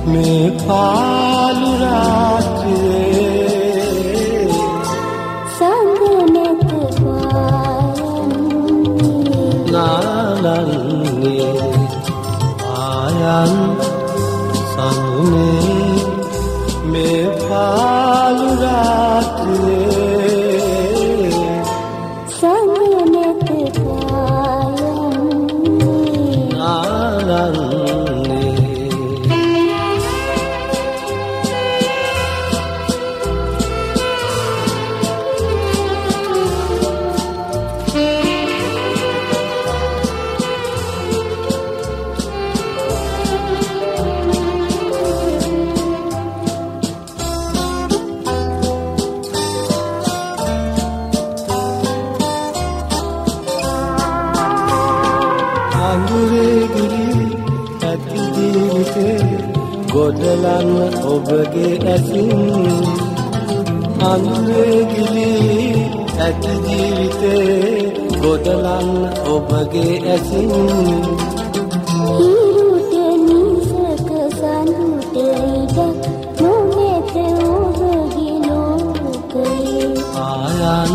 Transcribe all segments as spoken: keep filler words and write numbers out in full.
මේ පාළු රාත්‍රියේ සංගනක පායන්නේ නාලන්නේ ආයන් සනුනේ මේ පාළු රාත්‍රියේ සංගනක පායන්නේ නාලන්නේ ගොඩලන්න ඔබගේ ඇසින් අනුරේ ගිලි ඇති ජීවිතේ ගොඩලන්න ඔබගේ ඇසින් හිරුට නිසක සනුට ඉඩ නොමෙත ඔබගේ ලෝකයේ ආයන්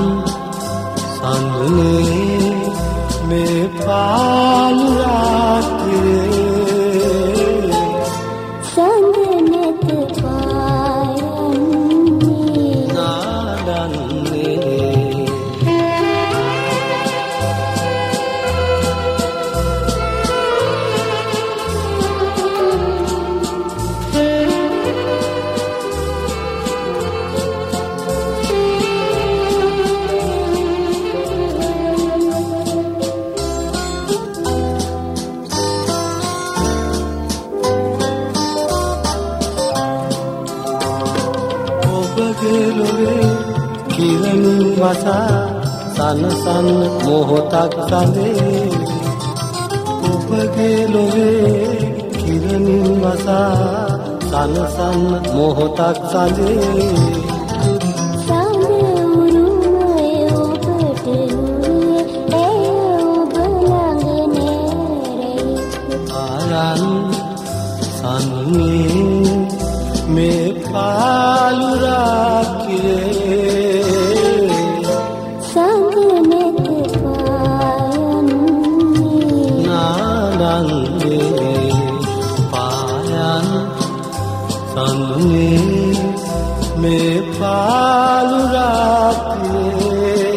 සඳුනේ මේ පාළු රාත්‍රියේ සංගනක පායන්නේ නාදන්නේ කිරණින් වසා සනසන්න මොහොතක් සඳේ ඔබගේ ලොවේ කිරණින් වසා සනසන්න මොහොතක් සඳේ සඳවුරුමේ ඔබට නුවේ ඒ ඔබ ළඟ නෑරෙයි ආයන් සනුනේ මේ පාළු රාත්‍රියේ සංගනක පායන්නේ නාදන්නේ පායන් සනුනේ මේ පාළු රාත්‍රියේ